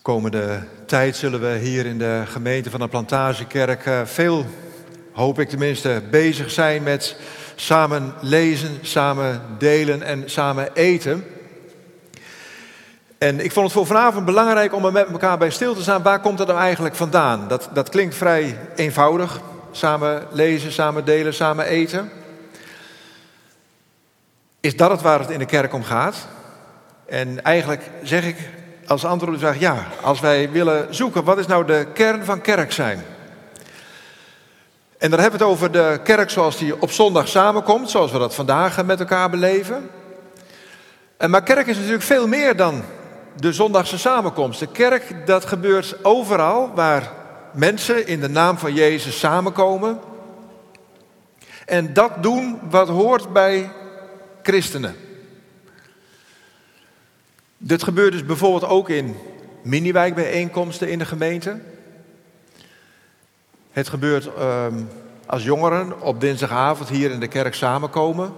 Komende tijd zullen we hier in de gemeente van de Plantagekerk veel, hoop ik tenminste, bezig zijn met samen lezen, samen delen en samen eten. En ik vond het voor vanavond belangrijk om er met elkaar bij stil te staan. Waar komt dat nou eigenlijk vandaan? Dat klinkt vrij eenvoudig. Samen lezen, samen delen, samen eten. Is dat het waar het in de kerk om gaat? En eigenlijk zeg ik als antwoord op de vraag ja. Als wij willen zoeken, wat is nou de kern van kerk zijn? En dan hebben we het over de kerk zoals die op zondag samenkomt. Zoals we dat vandaag met elkaar beleven. Maar kerk is natuurlijk veel meer dan de zondagse samenkomst. De kerk, dat gebeurt overal waar mensen in de naam van Jezus samenkomen. En dat doen wat hoort bij christenen. Dit gebeurt dus bijvoorbeeld ook in mini-wijkbijeenkomsten in de gemeente. Het gebeurt als jongeren op dinsdagavond hier in de kerk samenkomen.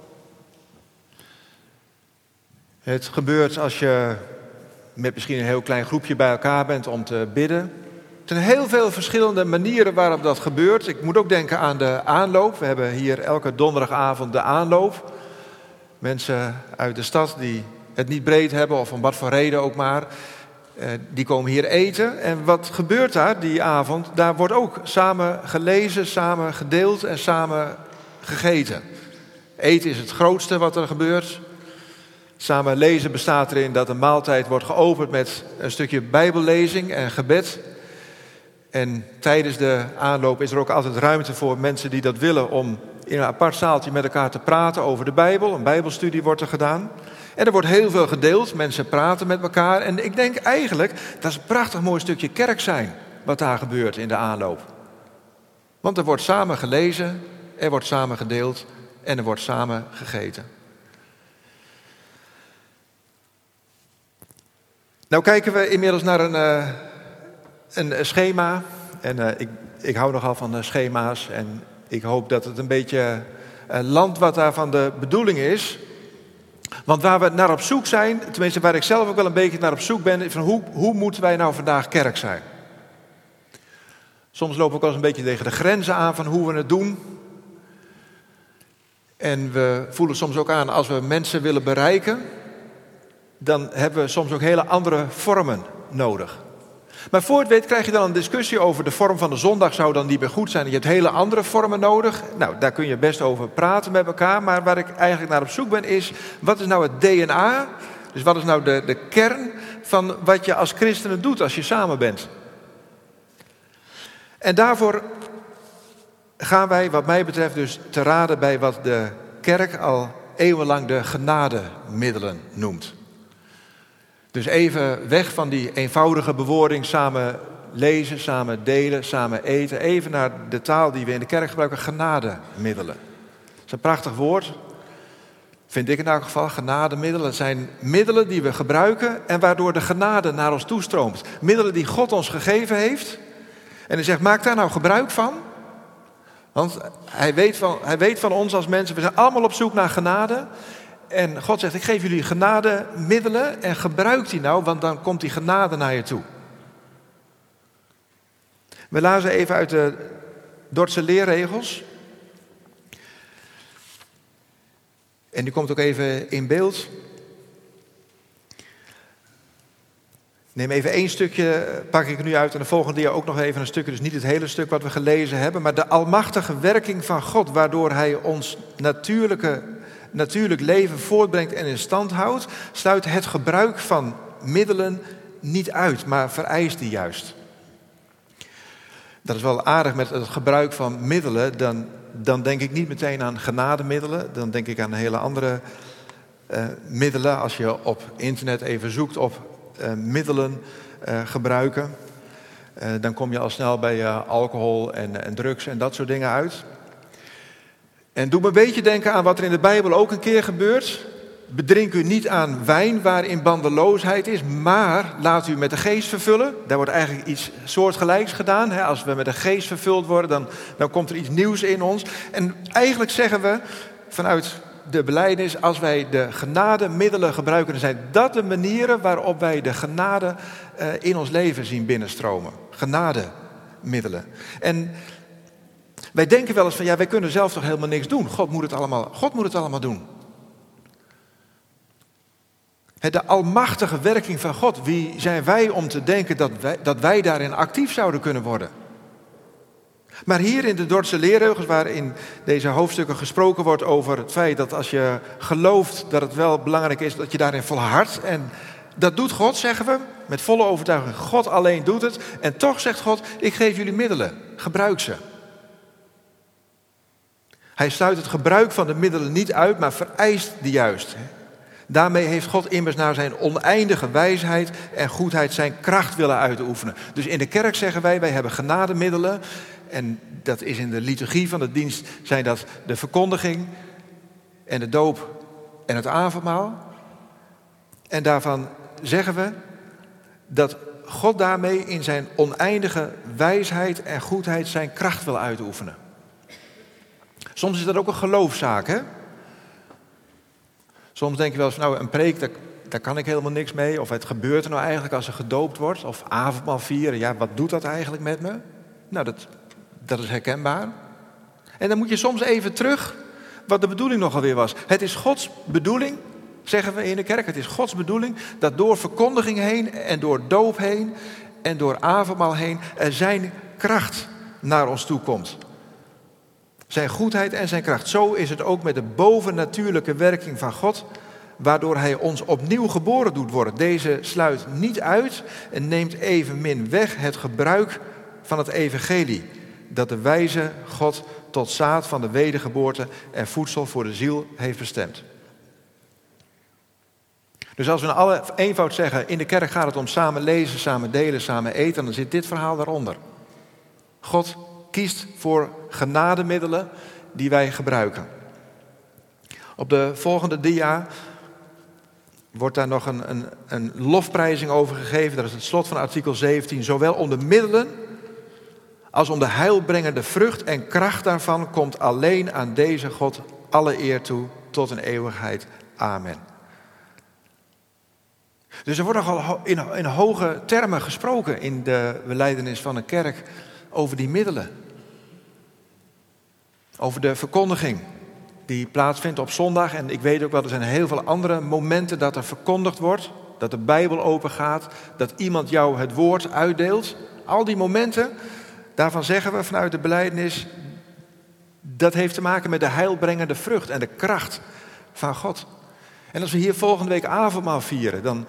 Het gebeurt als je met misschien een heel klein groepje bij elkaar bent om te bidden. Er zijn heel veel verschillende manieren waarop dat gebeurt. Ik moet ook denken aan de aanloop. We hebben hier elke donderdagavond de aanloop. Mensen uit de stad die het niet breed hebben of om wat voor reden ook maar, die komen hier eten. En wat gebeurt daar die avond? Daar wordt ook samen gelezen, samen gedeeld en samen gegeten. Eten is het grootste wat er gebeurt. Samen lezen bestaat erin dat een maaltijd wordt geopend met een stukje bijbellezing en gebed. En tijdens de aanloop is er ook altijd ruimte voor mensen die dat willen om in een apart zaaltje met elkaar te praten over de Bijbel. Een bijbelstudie wordt er gedaan. En er wordt heel veel gedeeld. Mensen praten met elkaar. En ik denk eigenlijk, dat is een prachtig mooi stukje kerk zijn wat daar gebeurt in de aanloop. Want er wordt samen gelezen, er wordt samen gedeeld en er wordt samen gegeten. Nou kijken we inmiddels naar een schema. En ik hou nogal van schema's. En ik hoop dat het een beetje landt wat daarvan de bedoeling is. Want waar we naar op zoek zijn, tenminste waar ik zelf ook wel een beetje naar op zoek ben, is van hoe moeten wij nou vandaag kerk zijn? Soms lopen we ook wel eens een beetje tegen de grenzen aan van hoe we het doen. En we voelen soms ook aan, als we mensen willen bereiken, dan hebben we soms ook hele andere vormen nodig. Maar voor het weet krijg je dan een discussie over de vorm van de zondag zou dan niet meer goed zijn. Je hebt hele andere vormen nodig. Nou, daar kun je best over praten met elkaar. Maar waar ik eigenlijk naar op zoek ben is, wat is nou het DNA? Dus wat is nou de kern van wat je als christenen doet als je samen bent? En daarvoor gaan wij, wat mij betreft, dus te raden bij wat de kerk al eeuwenlang de genademiddelen noemt. Dus even weg van die eenvoudige bewoording samen lezen, samen delen, samen eten. Even naar de taal die we in de kerk gebruiken, genademiddelen. Dat is een prachtig woord, vind ik in elk geval, genademiddelen. Het zijn middelen die we gebruiken en waardoor de genade naar ons toestroomt. Middelen die God ons gegeven heeft. En hij zegt, maak daar nou gebruik van. Want hij weet van ons als mensen, we zijn allemaal op zoek naar genade. En God zegt, ik geef jullie genademiddelen en gebruik die nou, want dan komt die genade naar je toe. We lazen even uit de Dordtse leerregels. En die komt ook even in beeld. Neem even één stukje, pak ik er nu uit en de volgende dia ook nog even een stukje. Dus niet het hele stuk wat we gelezen hebben, maar de almachtige werking van God, waardoor hij ons natuurlijk leven voortbrengt en in stand houdt, sluit het gebruik van middelen niet uit, maar vereist die juist. Dat is wel aardig met het gebruik van middelen. Dan denk ik niet meteen aan genademiddelen. Dan denk ik aan hele andere middelen. Als je op internet even zoekt op middelen gebruiken, dan kom je al snel bij alcohol en drugs en dat soort dingen uit. En doe me een beetje denken aan wat er in de Bijbel ook een keer gebeurt. Bedrink u niet aan wijn waarin bandeloosheid is, maar laat u met de geest vervullen. Daar wordt eigenlijk iets soortgelijks gedaan. Als we met de geest vervuld worden, dan komt er iets nieuws in ons. En eigenlijk zeggen we vanuit de belijdenis, als wij de genademiddelen gebruiken, dan zijn dat de manieren waarop wij de genade in ons leven zien binnenstromen. Genademiddelen. En wij denken wel eens van, ja, wij kunnen zelf toch helemaal niks doen. God moet het allemaal doen. De almachtige werking van God, wie zijn wij om te denken dat wij daarin actief zouden kunnen worden? Maar hier in de Dordtse leerregels, waarin deze hoofdstukken gesproken wordt over het feit dat als je gelooft dat het wel belangrijk is dat je daarin volhardt. En dat doet God, zeggen we, met volle overtuiging. God alleen doet het. En toch zegt God, ik geef jullie middelen, gebruik ze. Hij sluit het gebruik van de middelen niet uit, maar vereist die juist. Daarmee heeft God immers naar zijn oneindige wijsheid en goedheid zijn kracht willen uitoefenen. Dus in de kerk zeggen wij hebben genademiddelen. En dat is in de liturgie van de dienst, zijn dat de verkondiging en de doop en het avondmaal. En daarvan zeggen we dat God daarmee in zijn oneindige wijsheid en goedheid zijn kracht wil uitoefenen. Soms is dat ook een geloofszaak, hè? Soms denk je wel eens, nou, een preek, daar kan ik helemaal niks mee. Of het gebeurt er nou eigenlijk als er gedoopt wordt. Of avondmaal vieren, ja, wat doet dat eigenlijk met me? Nou, dat is herkenbaar. En dan moet je soms even terug wat de bedoeling nog alweer was. Het is Gods bedoeling, zeggen we in de kerk, het is Gods bedoeling dat door verkondiging heen en door doop heen en door avondmaal heen er zijn kracht naar ons toe komt. Zijn goedheid en zijn kracht. Zo is het ook met de bovennatuurlijke werking van God, waardoor hij ons opnieuw geboren doet worden. Deze sluit niet uit en neemt evenmin weg het gebruik van het evangelie, dat de wijze God tot zaad van de wedergeboorte en voedsel voor de ziel heeft bestemd. Dus als we in alle eenvoud zeggen, in de kerk gaat het om samen lezen, samen delen, samen eten, dan zit dit verhaal daaronder. God kiest voor genademiddelen die wij gebruiken. Op de volgende dia wordt daar nog een lofprijzing over gegeven. Dat is het slot van artikel 17. Zowel om de middelen als om de heilbrengende vrucht en kracht daarvan komt alleen aan deze God alle eer toe tot in eeuwigheid. Amen. Dus er wordt nogal in hoge termen gesproken in de belijdenis van een kerk over die middelen. Over de verkondiging die plaatsvindt op zondag. En ik weet ook wel, er zijn heel veel andere momenten dat er verkondigd wordt. Dat de Bijbel open gaat. Dat iemand jou het woord uitdeelt. Al die momenten, daarvan zeggen we vanuit de belijdenis, dat heeft te maken met de heilbrengende vrucht en de kracht van God. En als we hier volgende week avondmaal vieren,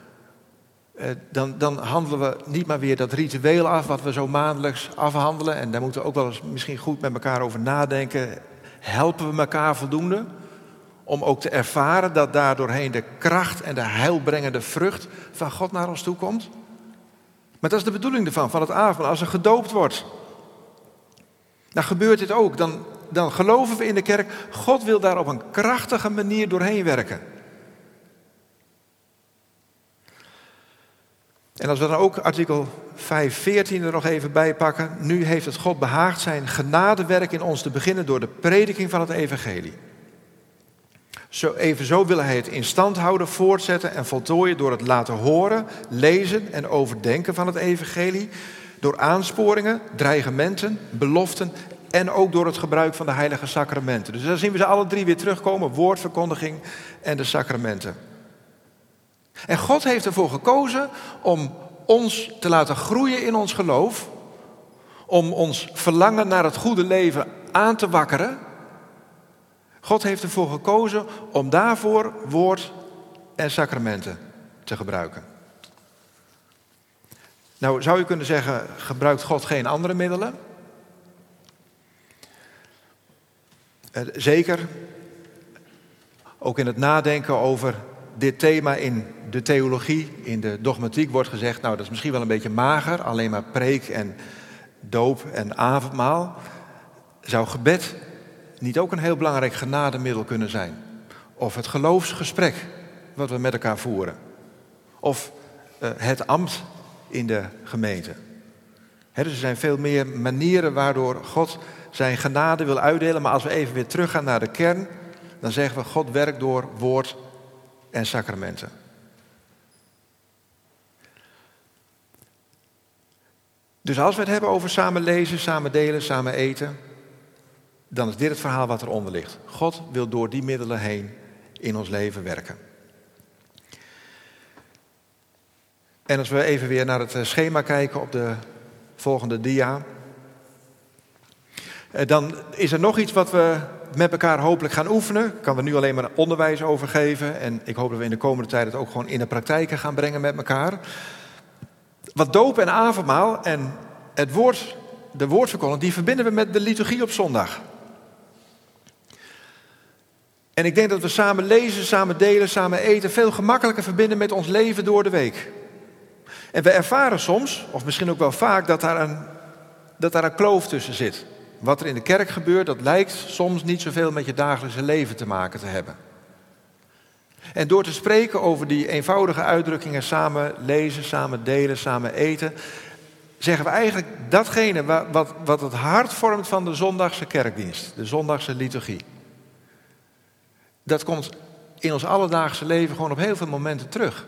dan handelen we niet maar weer dat ritueel af wat we zo maandelijks afhandelen. En daar moeten we ook wel eens misschien goed met elkaar over nadenken. Helpen we elkaar voldoende om ook te ervaren dat daar doorheen de kracht en de heilbrengende vrucht van God naar ons toe komt? Maar dat is de bedoeling ervan, van het avondmaal. Als er gedoopt wordt, dan gebeurt dit ook. Dan geloven we in de kerk, God wil daar op een krachtige manier doorheen werken. En als we dan ook artikel 5:14 er nog even bij pakken. Nu heeft het God behaagd zijn genadewerk in ons te beginnen door de prediking van het evangelie. Evenzo wil hij het in stand houden, voortzetten en voltooien door het laten horen, lezen en overdenken van het evangelie. Door aansporingen, dreigementen, beloften en ook door het gebruik van de heilige sacramenten. Dus daar zien we ze alle drie weer terugkomen, woordverkondiging en de sacramenten. En God heeft ervoor gekozen om ons te laten groeien in ons geloof. Om ons verlangen naar het goede leven aan te wakkeren. God heeft ervoor gekozen om daarvoor woord en sacramenten te gebruiken. Nou zou je kunnen zeggen, gebruikt God geen andere middelen? Zeker. Ook in het nadenken over dit thema in de theologie, in de dogmatiek wordt gezegd, nou dat is misschien wel een beetje mager, alleen maar preek en doop en avondmaal. Zou gebed niet ook een heel belangrijk genademiddel kunnen zijn? Of het geloofsgesprek wat we met elkaar voeren? Of het ambt in de gemeente? Dus er zijn veel meer manieren waardoor God zijn genade wil uitdelen, maar als we even weer teruggaan naar de kern, dan zeggen we God werkt door woord en sacramenten. Dus als we het hebben over samen lezen, samen delen, samen eten, dan is dit het verhaal wat eronder ligt. God wil door die middelen heen in ons leven werken. En als we even weer naar het schema kijken op de volgende dia, dan is er nog iets wat we met elkaar hopelijk gaan oefenen. Ik kan er nu alleen maar onderwijs over geven. En ik hoop dat we in de komende tijd het ook gewoon in de praktijk gaan brengen met elkaar. Wat doop en avondmaal en het woord, de woordverkondiging, die verbinden we met de liturgie op zondag. En ik denk dat we samen lezen, samen delen, samen eten veel gemakkelijker verbinden met ons leven door de week. En we ervaren soms, of misschien ook wel vaak, dat daar een kloof tussen zit. Wat er in de kerk gebeurt, dat lijkt soms niet zoveel met je dagelijkse leven te maken te hebben. En door te spreken over die eenvoudige uitdrukkingen, samen lezen, samen delen, samen eten, zeggen we eigenlijk datgene wat het hart vormt van de zondagse kerkdienst, de zondagse liturgie. Dat komt in ons alledaagse leven gewoon op heel veel momenten terug.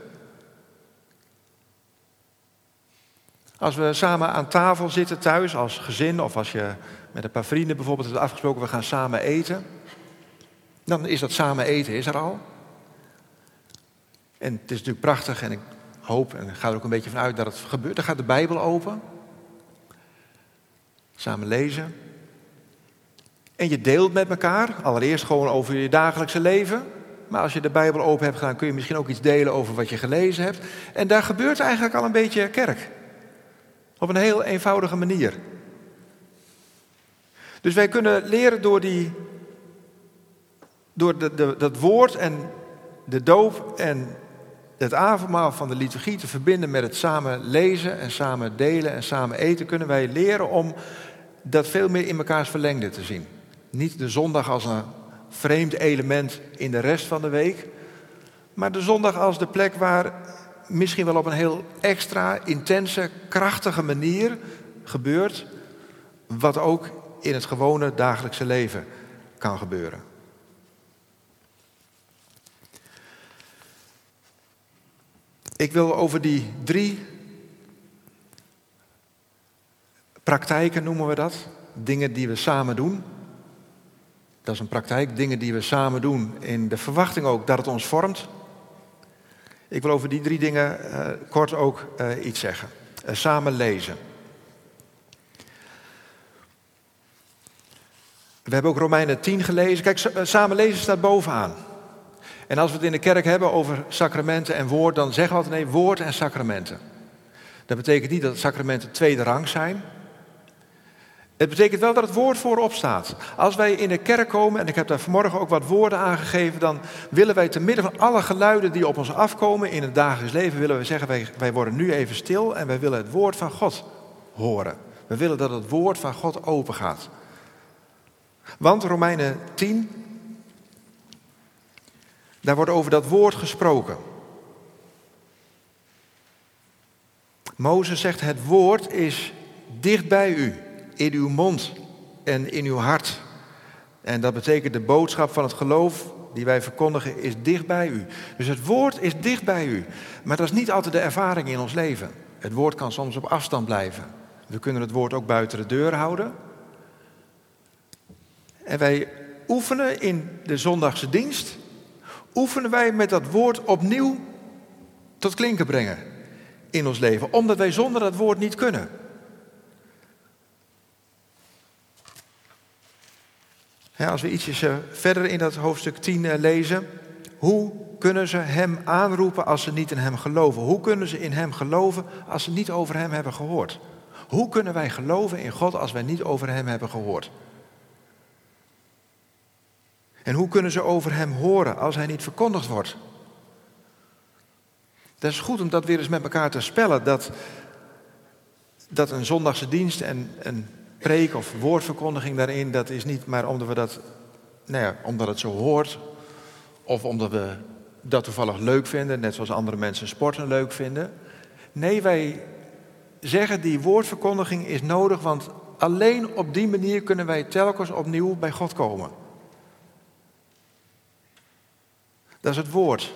Als we samen aan tafel zitten thuis als gezin of als je met een paar vrienden bijvoorbeeld hebt afgesproken, we gaan samen eten. Dan is dat samen eten is er al. En het is natuurlijk prachtig en ik hoop en ga er ook een beetje van uit dat het gebeurt. Dan gaat de Bijbel open. Samen lezen. En je deelt met elkaar, allereerst gewoon over je dagelijkse leven. Maar als je de Bijbel open hebt gedaan, kun je misschien ook iets delen over wat je gelezen hebt. En daar gebeurt eigenlijk al een beetje kerk. Op een heel eenvoudige manier. Dus wij kunnen leren door dat woord en de doop en het avondmaal van de liturgie te verbinden met het samen lezen en samen delen en samen eten, kunnen wij leren om dat veel meer in mekaars verlengde te zien. Niet de zondag als een vreemd element in de rest van de week, maar de zondag als de plek waar misschien wel op een heel extra, intense, krachtige manier gebeurt, wat ook in het gewone dagelijkse leven kan gebeuren. Ik wil over die 3 praktijken, noemen we dat, dingen die we samen doen. Dat is een praktijk, dingen die we samen doen in de verwachting ook dat het ons vormt. Ik wil over die 3 dingen kort ook iets zeggen. Samen lezen. We hebben ook Romeinen 10 gelezen. Kijk, samen lezen staat bovenaan. En als we het in de kerk hebben over sacramenten en woord, dan zeggen we altijd nee, woord en sacramenten. Dat betekent niet dat sacramenten tweede rang zijn. Het betekent wel dat het woord voorop staat. Als wij in de kerk komen, en ik heb daar vanmorgen ook wat woorden aangegeven, dan willen wij te midden van alle geluiden die op ons afkomen in het dagelijks leven, willen we zeggen, wij worden nu even stil en wij willen het woord van God horen. We willen dat het woord van God open gaat. Want Romeinen 10, daar wordt over dat woord gesproken. Mozes zegt, het woord is dicht bij u, in uw mond en in uw hart. En dat betekent de boodschap van het geloof die wij verkondigen is dicht bij u. Dus het woord is dicht bij u. Maar dat is niet altijd de ervaring in ons leven. Het woord kan soms op afstand blijven. We kunnen het woord ook buiten de deur houden. En wij oefenen in de zondagse dienst, oefenen wij met dat woord opnieuw tot klinken brengen in ons leven. Omdat wij zonder dat woord niet kunnen. Ja, als we ietsjes verder in dat hoofdstuk 10 lezen. Hoe kunnen ze hem aanroepen als ze niet in hem geloven? Hoe kunnen ze in hem geloven als ze niet over hem hebben gehoord? Hoe kunnen wij geloven in God als wij niet over hem hebben gehoord? En hoe kunnen ze over hem horen als hij niet verkondigd wordt? Dat is goed om dat weer eens met elkaar te spellen. Dat een zondagse dienst en een preek of woordverkondiging daarin, dat is niet maar omdat we dat, omdat het zo hoort. Of omdat we dat toevallig leuk vinden, net zoals andere mensen sporten leuk vinden. Nee, wij zeggen die woordverkondiging is nodig, want alleen op die manier kunnen wij telkens opnieuw bij God komen. Dat is het woord.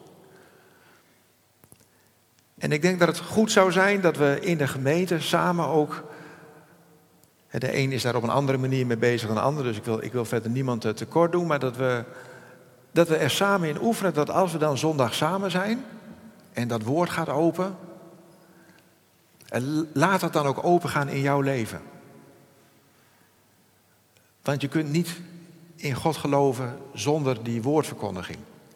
En ik denk dat het goed zou zijn dat we in de gemeente samen ook... De een is daar op een andere manier mee bezig dan de ander, dus ik wil verder niemand tekort doen, maar dat we er samen in oefenen, dat als we dan zondag samen zijn en dat woord gaat open, laat dat dan ook open gaan in jouw leven. Want je kunt niet in God geloven zonder die woordverkondiging.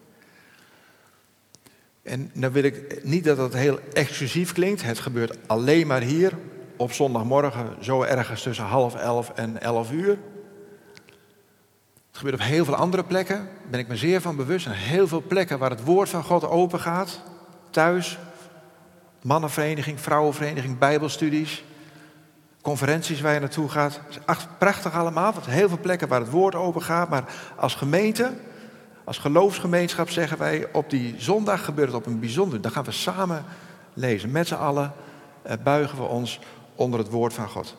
En dan wil ik niet dat dat heel exclusief klinkt. Het gebeurt alleen maar hier op zondagmorgen, zo ergens tussen 10:30 en 11:00. Het gebeurt op heel veel andere plekken, daar ben ik me zeer van bewust. En heel veel plekken waar het woord van God open gaat. Thuis, mannenvereniging, vrouwenvereniging, bijbelstudies, conferenties waar je naartoe gaat. Het is prachtig allemaal, want heel veel plekken waar het woord open gaat. Maar als gemeente, als geloofsgemeenschap zeggen wij, op die zondag gebeurt het op een bijzonder. Dan gaan we samen lezen. Met z'n allen buigen we ons onder het woord van God.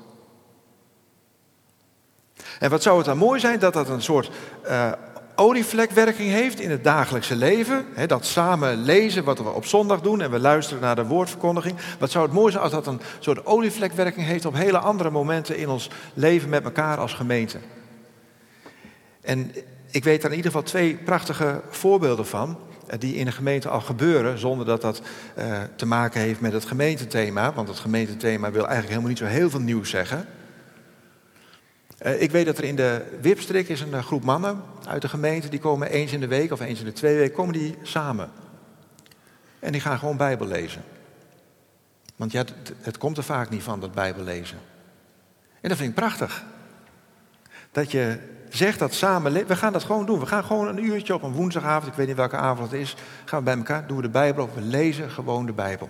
En wat zou het dan mooi zijn dat dat een soort olievlekwerking heeft in het dagelijkse leven. Dat samen lezen wat we op zondag doen en we luisteren naar de woordverkondiging. Wat zou het mooi zijn als dat een soort olievlekwerking heeft op hele andere momenten in ons leven met elkaar als gemeente. En ik weet daar in ieder geval 2 prachtige voorbeelden van, die in de gemeente al gebeuren, zonder dat dat te maken heeft met het gemeentethema. Want het gemeentethema wil eigenlijk helemaal niet zo heel veel nieuws zeggen. Ik weet dat er in de Wipstrik is een groep mannen uit de gemeente, die komen eens in de week of eens in de 2 weken, komen die samen. En die gaan gewoon Bijbel lezen. Want ja, het komt er vaak niet van, dat Bijbel lezen. En dat vind ik prachtig. Dat je zegt dat samen, we gaan dat gewoon doen. We gaan gewoon een uurtje op een woensdagavond, ik weet niet welke avond het is, gaan we bij elkaar, doen we de Bijbel op, we lezen gewoon de Bijbel.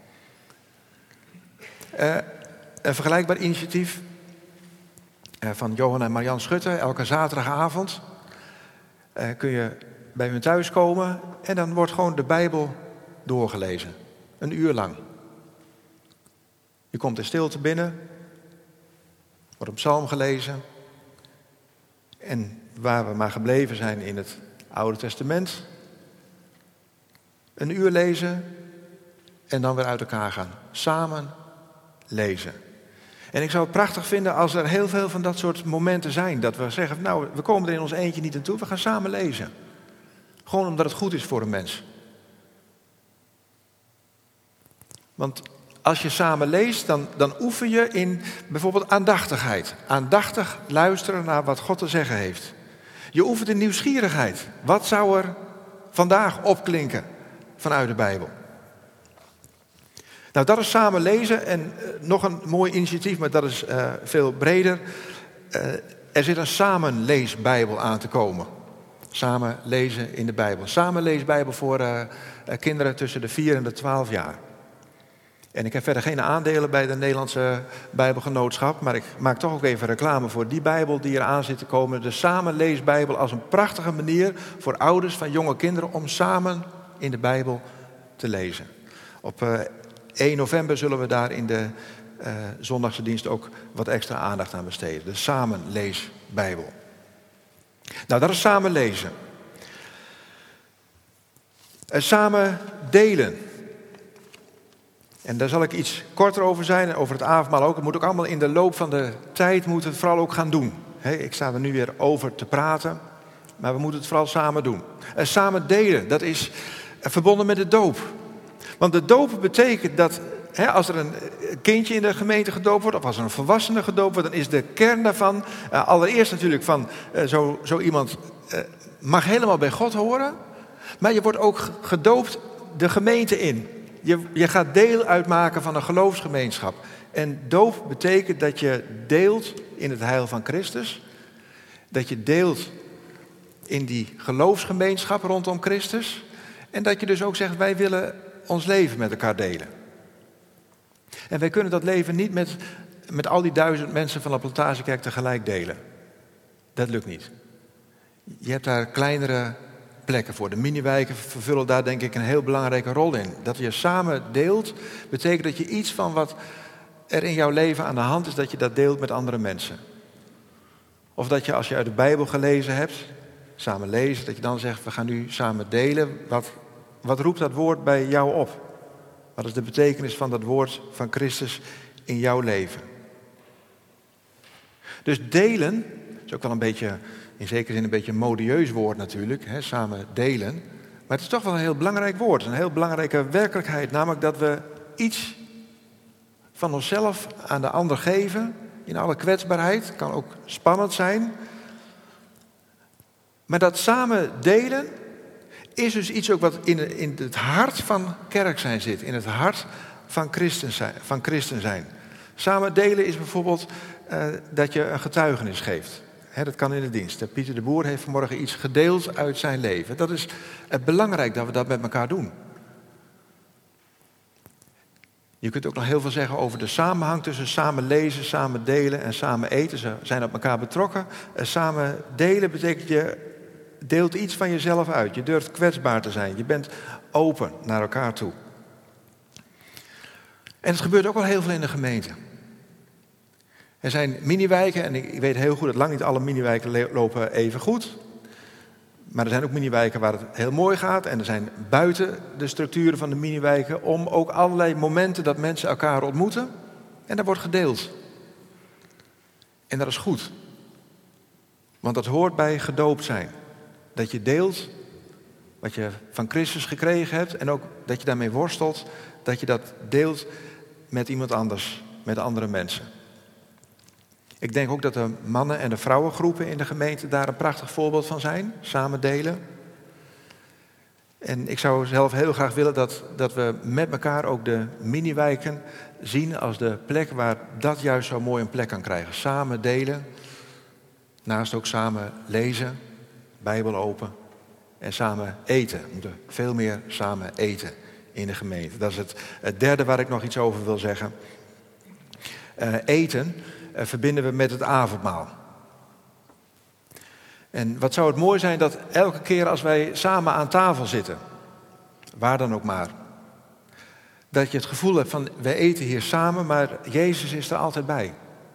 Een vergelijkbaar initiatief van Johan en Marian Schutte. Elke zaterdagavond kun je bij hun thuis komen en dan wordt gewoon de Bijbel doorgelezen. Een uur lang. Je komt in stilte binnen, wordt een psalm gelezen. En waar we maar gebleven zijn in het Oude Testament. Een uur lezen en dan weer uit elkaar gaan. Samen lezen. En ik zou het prachtig vinden als er heel veel van dat soort momenten zijn. Dat we zeggen, nou, we komen er in ons eentje niet aan toe, we gaan samen lezen. Gewoon omdat het goed is voor een mens. Want als je samen leest, dan oefen je in bijvoorbeeld aandachtigheid. Aandachtig luisteren naar wat God te zeggen heeft. Je oefent in nieuwsgierigheid. Wat zou er vandaag opklinken vanuit de Bijbel? Nou, dat is samen lezen en nog een mooi initiatief, maar dat is veel breder. Er zit een samenleesbijbel aan te komen. Samen lezen in de Bijbel. Samenleesbijbel voor kinderen tussen de 4 en de 12 jaar. En ik heb verder geen aandelen bij de Nederlandse Bijbelgenootschap, maar ik maak toch ook even reclame voor die Bijbel die eraan zit te komen. De Samenleesbijbel als een prachtige manier voor ouders van jonge kinderen om samen in de Bijbel te lezen. Op 1 november zullen we daar in de zondagse dienst ook wat extra aandacht aan besteden. De Samenleesbijbel. Nou, dat is samen lezen. Samen delen. En daar zal ik iets korter over zijn en over het avondmaal ook. Het moet ook allemaal in de loop van de tijd moeten we het vooral ook gaan doen. Ik sta er nu weer over te praten, maar we moeten het vooral samen doen. Samen delen, dat is verbonden met de doop. Want de doop betekent dat als er een kindje in de gemeente gedoopt wordt, of als er een volwassene gedoopt wordt, dan is de kern daarvan, allereerst natuurlijk van zo iemand mag helemaal bij God horen, maar je wordt ook gedoopt de gemeente in. Je gaat deel uitmaken van een geloofsgemeenschap. En doop betekent dat je deelt in het heil van Christus. Dat je deelt in die geloofsgemeenschap rondom Christus. En dat je dus ook zegt, wij willen ons leven met elkaar delen. En wij kunnen dat leven niet met al die 1000 mensen van de Plantagekerk tegelijk delen. Dat lukt niet. Je hebt daar kleinere plekken voor. De miniwijken vervullen daar denk ik een heel belangrijke rol in. Dat je samen deelt, betekent dat je iets van wat er in jouw leven aan de hand is, dat je dat deelt met andere mensen. Of dat je als je uit de Bijbel gelezen hebt, samen lezen, dat je dan zegt, we gaan nu samen delen. Wat roept dat woord bij jou op? Wat is de betekenis van dat woord van Christus in jouw leven? Dus delen, is ook wel een beetje, in zekere zin een beetje een modieus woord natuurlijk, hè, samen delen. Maar het is toch wel een heel belangrijk woord, een heel belangrijke werkelijkheid. Namelijk dat we iets van onszelf aan de ander geven, in alle kwetsbaarheid. Het kan ook spannend zijn. Maar dat samen delen is dus iets ook wat in het hart van kerk zijn zit. In het hart van christen zijn. Samen delen is bijvoorbeeld dat je een getuigenis geeft. Dat kan in de dienst. Pieter de Boer heeft vanmorgen iets gedeeld uit zijn leven. Dat is belangrijk dat we dat met elkaar doen. Je kunt ook nog heel veel zeggen over de samenhang tussen samen lezen, samen delen en samen eten. Ze zijn op elkaar betrokken. Samen delen betekent je deelt iets van jezelf uit. Je durft kwetsbaar te zijn. Je bent open naar elkaar toe. En het gebeurt ook wel heel veel in de gemeente. Er zijn miniwijken, en ik weet heel goed dat lang niet alle miniwijken lopen even goed. Maar er zijn ook miniwijken waar het heel mooi gaat. En er zijn buiten de structuren van de miniwijken om ook allerlei momenten dat mensen elkaar ontmoeten. En dat wordt gedeeld. En dat is goed. Want dat hoort bij gedoopt zijn. Dat je deelt wat je van Christus gekregen hebt. En ook dat je daarmee worstelt. Dat je dat deelt met iemand anders. Met andere mensen. Ik denk ook dat de mannen- en de vrouwengroepen in de gemeente daar een prachtig voorbeeld van zijn. Samen delen. En ik zou zelf heel graag willen dat we met elkaar ook de miniwijken zien als de plek waar dat juist zo mooi een plek kan krijgen. Samen delen. Naast ook samen lezen. Bijbel open. En samen eten. We moeten veel meer samen eten in de gemeente. Dat is het derde waar ik nog iets over wil zeggen. Eten verbinden we met het avondmaal. En wat zou het mooi zijn dat elke keer als wij samen aan tafel zitten, waar dan ook maar, dat je het gevoel hebt van, wij eten hier samen, maar Jezus is er altijd bij.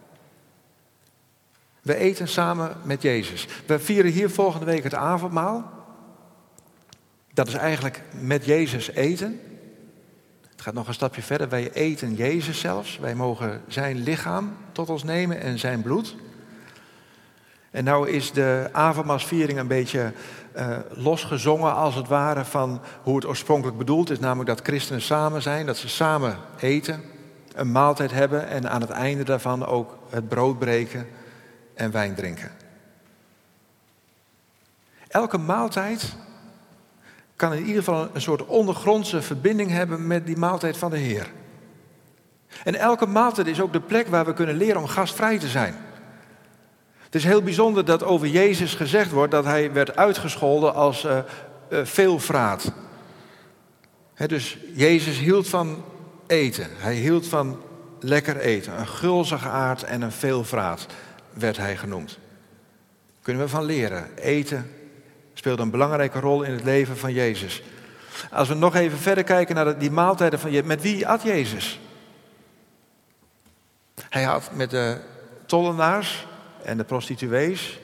We eten samen met Jezus. We vieren hier volgende week het avondmaal. Dat is eigenlijk met Jezus eten. Het gaat nog een stapje verder. Wij eten Jezus zelfs. Wij mogen zijn lichaam tot ons nemen en zijn bloed. En nou is de avondmaalsviering een beetje losgezongen als het ware van hoe het oorspronkelijk bedoeld is. Namelijk dat christenen samen zijn, dat ze samen eten, een maaltijd hebben en aan het einde daarvan ook het brood breken en wijn drinken. Elke maaltijd kan in ieder geval een soort ondergrondse verbinding hebben met die maaltijd van de Heer. En elke maaltijd is ook de plek waar we kunnen leren om gastvrij te zijn. Het is heel bijzonder dat over Jezus gezegd wordt dat hij werd uitgescholden als veelvraat. Dus Jezus hield van eten. Hij hield van lekker eten. Een gulzige aard en een veelvraat werd hij genoemd. Kunnen we van leren. Eten speelt een belangrijke rol in het leven van Jezus. Als we nog even verder kijken naar die maaltijden van Jezus. Met wie at Jezus? Hij had met de tollenaars en de prostituees.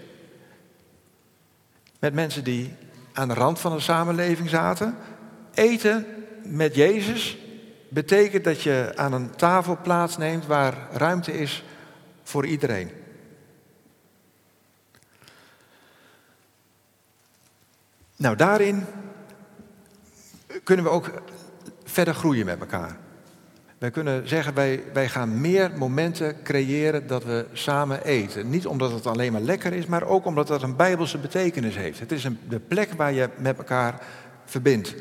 Met mensen die aan de rand van de samenleving zaten. Eten met Jezus betekent dat je aan een tafel plaatsneemt waar ruimte is voor iedereen. Nou, daarin kunnen we ook verder groeien met elkaar. Wij kunnen zeggen, wij gaan meer momenten creëren dat we samen eten. Niet omdat het alleen maar lekker is, maar ook omdat het een bijbelse betekenis heeft. Het is de plek waar je met elkaar verbindt.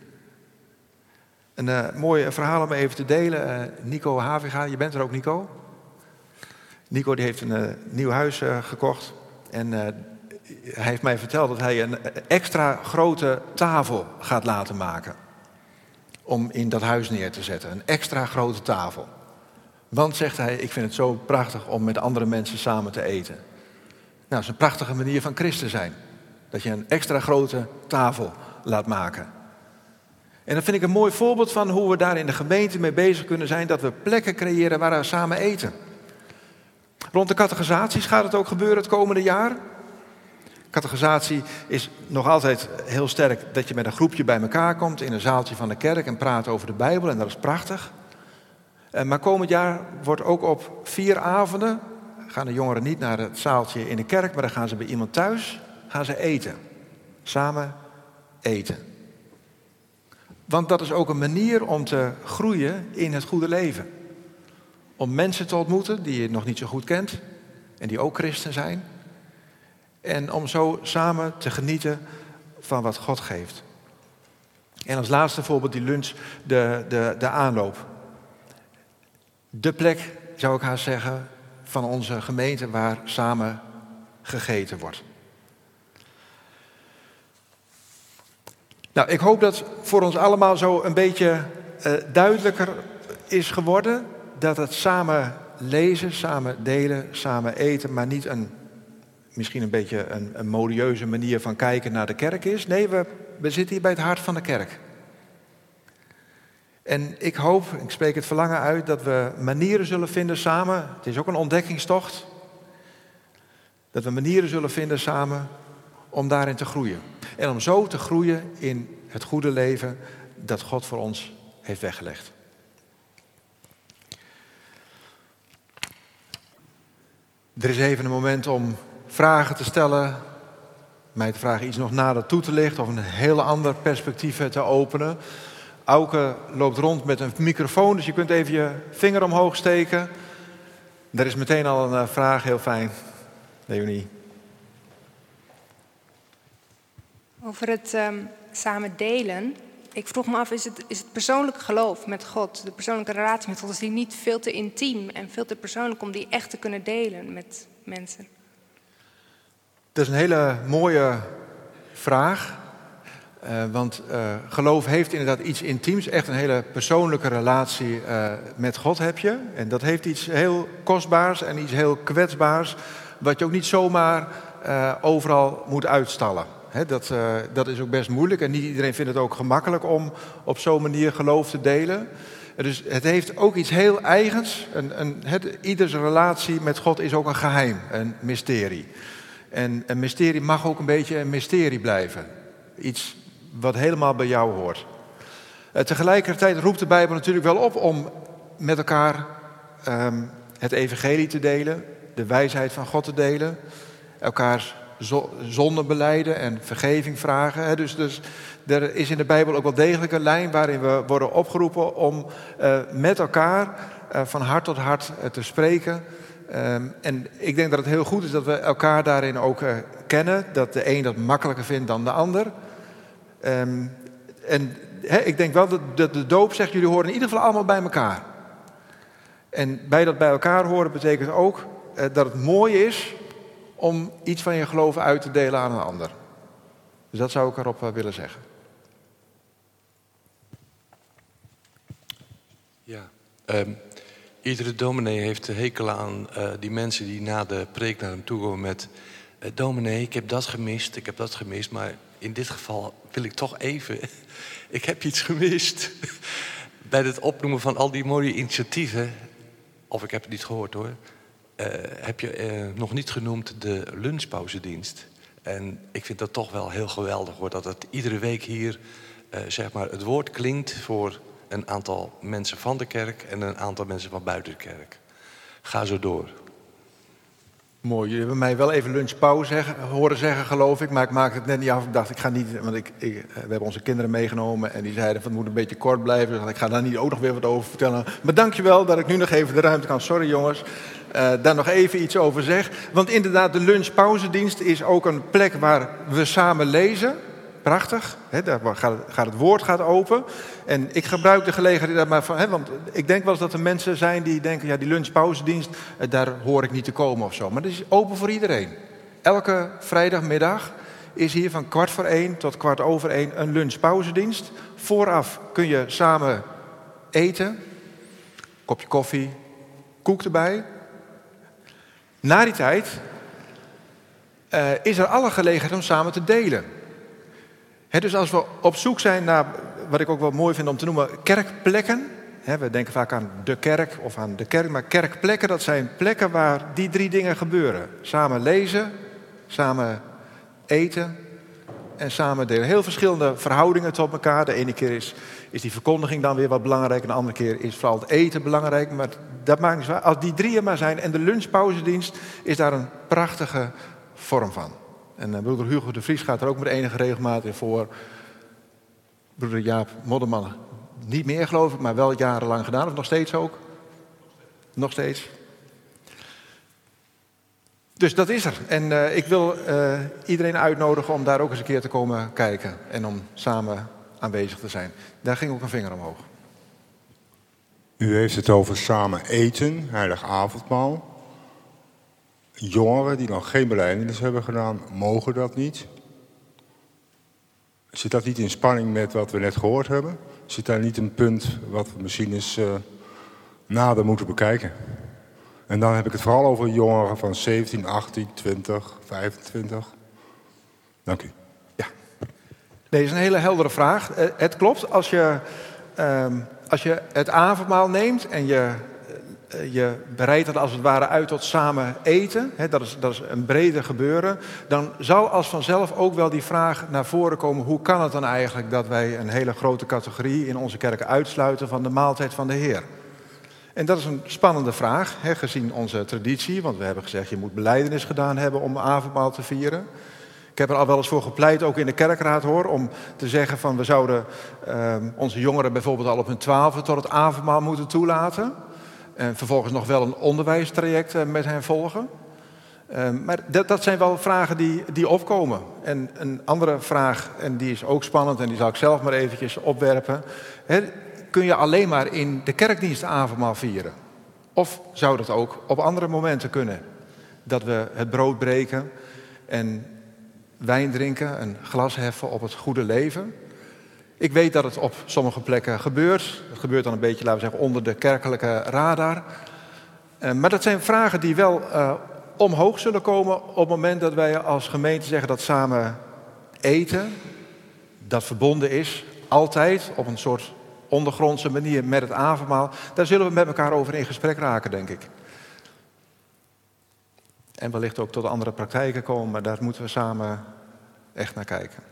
Een mooi verhaal om even te delen. Nico Haviga, je bent er ook, Nico? Nico die heeft een nieuw huis gekocht. En hij heeft mij verteld dat hij een extra grote tafel gaat laten maken. Om in dat huis neer te zetten. Een extra grote tafel. Want, zegt hij, ik vind het zo prachtig om met andere mensen samen te eten. Nou, dat is een prachtige manier van christen zijn. Dat je een extra grote tafel laat maken. En dat vind ik een mooi voorbeeld van hoe we daar in de gemeente mee bezig kunnen zijn. Dat we plekken creëren waar we samen eten. Rond de catechisaties gaat het ook gebeuren het komende jaar. Catechisatie is nog altijd heel sterk dat je met een groepje bij elkaar komt in een zaaltje van de kerk en praat over de Bijbel en dat is prachtig. Maar komend jaar wordt ook op 4 avonden, gaan de jongeren niet naar het zaaltje in de kerk, maar dan gaan ze bij iemand thuis, gaan ze eten. Samen eten. Want dat is ook een manier om te groeien in het goede leven. Om mensen te ontmoeten die je nog niet zo goed kent en die ook christen zijn. En om zo samen te genieten van wat God geeft. En als laatste voorbeeld die lunch, de aanloop. De plek, zou ik haast zeggen, van onze gemeente waar samen gegeten wordt. Nou, ik hoop dat voor ons allemaal zo een beetje duidelijker is geworden dat het samen lezen, samen delen, samen eten, maar niet misschien een beetje een modieuze manier van kijken naar de kerk is. Nee, we zitten hier bij het hart van de kerk. En ik hoop, ik spreek het verlangen uit, dat we manieren zullen vinden samen. Het is ook een ontdekkingstocht. Dat we manieren zullen vinden samen om daarin te groeien. En om zo te groeien in het goede leven dat God voor ons heeft weggelegd. Er is even een moment om vragen te stellen. Mij te vragen iets nog nader toe te lichten of een heel ander perspectief te openen. Auke loopt rond met een microfoon, dus je kunt even je vinger omhoog steken. Er is meteen al een vraag, heel fijn. Leonie. Over het samen delen. Ik vroeg me af, is het persoonlijk geloof met God, de persoonlijke relatie met God, is die niet veel te intiem en veel te persoonlijk om die echt te kunnen delen met mensen? Dat is een hele mooie vraag. Want geloof heeft inderdaad iets intiems, echt een hele persoonlijke relatie met God heb je. En dat heeft iets heel kostbaars en iets heel kwetsbaars, wat je ook niet zomaar overal moet uitstallen. Dat is ook best moeilijk en niet iedereen vindt het ook gemakkelijk om op zo'n manier geloof te delen. Dus het heeft ook iets heel eigens. Ieders relatie met God is ook een geheim, een mysterie. En een mysterie mag ook een beetje een mysterie blijven. Iets wat helemaal bij jou hoort. Tegelijkertijd roept de Bijbel natuurlijk wel op om met elkaar het evangelie te delen, de wijsheid van God te delen, elkaars zonde belijden en vergeving vragen. Dus er is in de Bijbel ook wel degelijk een lijn waarin we worden opgeroepen om met elkaar van hart tot hart te spreken. En ik denk dat het heel goed is dat we elkaar daarin ook kennen. Dat de een dat makkelijker vindt dan de ander. Ik denk wel dat de doop zegt, jullie horen in ieder geval allemaal bij elkaar. En bij dat bij elkaar horen betekent ook dat het mooi is om iets van je geloof uit te delen aan een ander. Dus dat zou ik erop willen zeggen. Ja, iedere dominee heeft de hekel aan die mensen die na de preek naar hem toe komen met dominee, ik heb dat gemist, maar in dit geval wil ik toch even, ik heb iets gemist. Bij het opnoemen van al die mooie initiatieven, of ik heb het niet gehoord hoor, heb je nog niet genoemd de lunchpauzedienst. En ik vind dat toch wel heel geweldig hoor, dat het iedere week hier zeg maar het woord klinkt voor een aantal mensen van de kerk en een aantal mensen van buiten de kerk. Ga zo door. Mooi, jullie hebben mij wel even lunchpauze horen zeggen, geloof ik. Maar ik maakte het net niet af. Ik dacht, ik ga niet, want we hebben onze kinderen meegenomen. En die zeiden, van, het moet een beetje kort blijven. Dus ik ga daar niet ook nog weer wat over vertellen. Maar dankjewel dat ik nu nog even de ruimte kan. Sorry jongens, daar nog even iets over zeg. Want inderdaad, de lunchpauzedienst is ook een plek waar we samen lezen. Prachtig, daar gaat het woord open. En ik gebruik de gelegenheid daar maar van, want ik denk wel eens dat er mensen zijn die denken, ja, die lunchpauzedienst, daar hoor ik niet te komen of zo. Maar dat is open voor iedereen. Elke vrijdagmiddag is hier van 1:15 tot 1:15 een lunchpauzedienst. Vooraf kun je samen eten, kopje koffie, koek erbij. Na die tijd is er alle gelegenheid om samen te delen. Dus als we op zoek zijn naar, wat ik ook wel mooi vind om te noemen, kerkplekken. We denken vaak aan de kerk of aan de kerk, maar kerkplekken, dat zijn plekken waar die 3 dingen gebeuren. Samen lezen, samen eten en samen delen. Heel verschillende verhoudingen tot elkaar. De ene keer is die verkondiging dan weer wat belangrijk. En de andere keer is vooral het eten belangrijk. Maar dat maakt niet zo uit. Als die drieën maar zijn en de lunchpauzedienst is daar een prachtige vorm van. En broeder Hugo de Vries gaat er ook met enige regelmaat in voor. Broeder Jaap Modderman niet meer geloof ik, maar wel jarenlang gedaan. Of nog steeds ook? Nog steeds. Dus dat is er. En ik wil iedereen uitnodigen om daar ook eens een keer te komen kijken. En om samen aanwezig te zijn. Daar ging ook een vinger omhoog. U heeft het over samen eten, heilig avondmaal. Jongeren die nog geen belijdenis hebben gedaan, mogen dat niet. Zit dat niet in spanning met wat we net gehoord hebben? Zit daar niet een punt wat we misschien eens nader moeten bekijken? En dan heb ik het vooral over jongeren van 17, 18, 20, 25. Dank u. Ja. Nee, is een hele heldere vraag. Het klopt, als je het avondmaal neemt en je bereidt het als het ware uit tot samen eten, dat is een breder gebeuren, dan zal als vanzelf ook wel die vraag naar voren komen: hoe kan het dan eigenlijk dat wij een hele grote categorie in onze kerken uitsluiten van de maaltijd van de Heer? En dat is een spannende vraag, gezien onze traditie, want we hebben gezegd je moet belijdenis gedaan hebben om avondmaal te vieren. Ik heb er al wel eens voor gepleit, ook in de kerkraad hoor, om te zeggen van we zouden onze jongeren bijvoorbeeld al op hun 12e tot het avondmaal moeten toelaten. En vervolgens nog wel een onderwijstraject met hen volgen. Maar dat zijn wel vragen die opkomen. En een andere vraag, en die is ook spannend en die zal ik zelf maar eventjes opwerpen. Kun je alleen maar in de kerkdienst avondmaal vieren? Of zou dat ook op andere momenten kunnen? Dat we het brood breken en wijn drinken, een glas heffen op het goede leven. Ik weet dat het op sommige plekken gebeurt. Het gebeurt dan een beetje, laten we zeggen, onder de kerkelijke radar. Maar dat zijn vragen die wel omhoog zullen komen op het moment dat wij als gemeente zeggen dat samen eten, dat verbonden is, altijd op een soort ondergrondse manier met het avondmaal. Daar zullen we met elkaar over in gesprek raken, denk ik. En wellicht ook tot andere praktijken komen, maar daar moeten we samen echt naar kijken.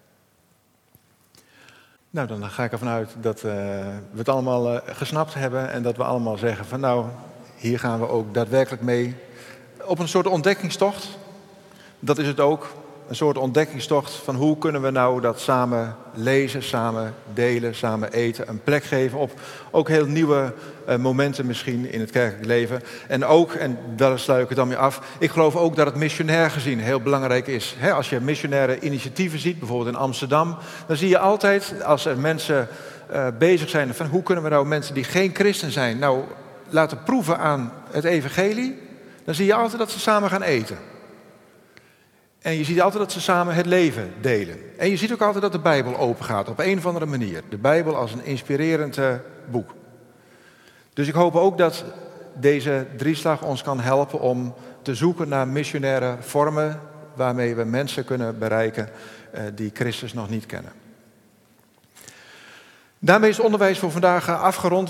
Nou, dan ga ik ervan uit dat we het allemaal gesnapt hebben en dat we allemaal zeggen van nou, hier gaan we ook daadwerkelijk mee op een soort ontdekkingstocht. Dat is het ook, een soort ontdekkingstocht van hoe kunnen we nou dat samen lezen, samen delen, samen eten, een plek geven op ook heel nieuwe momenten misschien in het kerkelijk leven. En ook, en daar sluit ik het dan mee af, ik geloof ook dat het missionair gezien heel belangrijk is. Als je missionaire initiatieven ziet, bijvoorbeeld in Amsterdam, dan zie je altijd als er mensen bezig zijn van hoe kunnen we nou mensen die geen christen zijn nou laten proeven aan het evangelie, dan zie je altijd dat ze samen gaan eten. En je ziet altijd dat ze samen het leven delen. En je ziet ook altijd dat de Bijbel open gaat op een of andere manier. De Bijbel als een inspirerend boek. Dus ik hoop ook dat deze drieslag ons kan helpen om te zoeken naar missionaire vormen waarmee we mensen kunnen bereiken die Christus nog niet kennen. Daarmee is het onderwijs voor vandaag afgerond.